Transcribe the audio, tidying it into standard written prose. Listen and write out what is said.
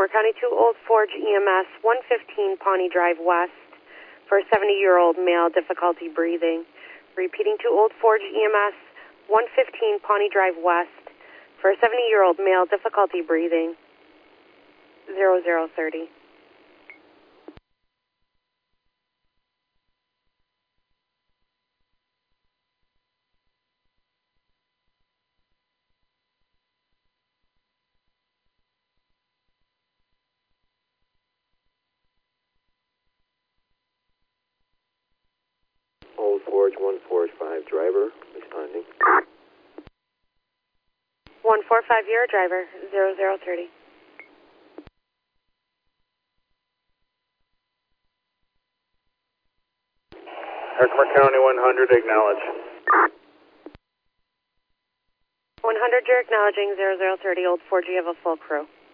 Herkimer County 2 Old Forge EMS, 115 Pawnee Drive West, for a 70-year-old male, difficulty breathing. Repeating, 2 Old Forge EMS, 115 Pawnee Drive West, for a 70-year-old male, difficulty breathing. 0030. Old Forge 145 driver responding. 145, you're a driver. 0030. Herkimer County 100, acknowledge. 100, you're acknowledging. 0030, Old Forge, you have a full crew.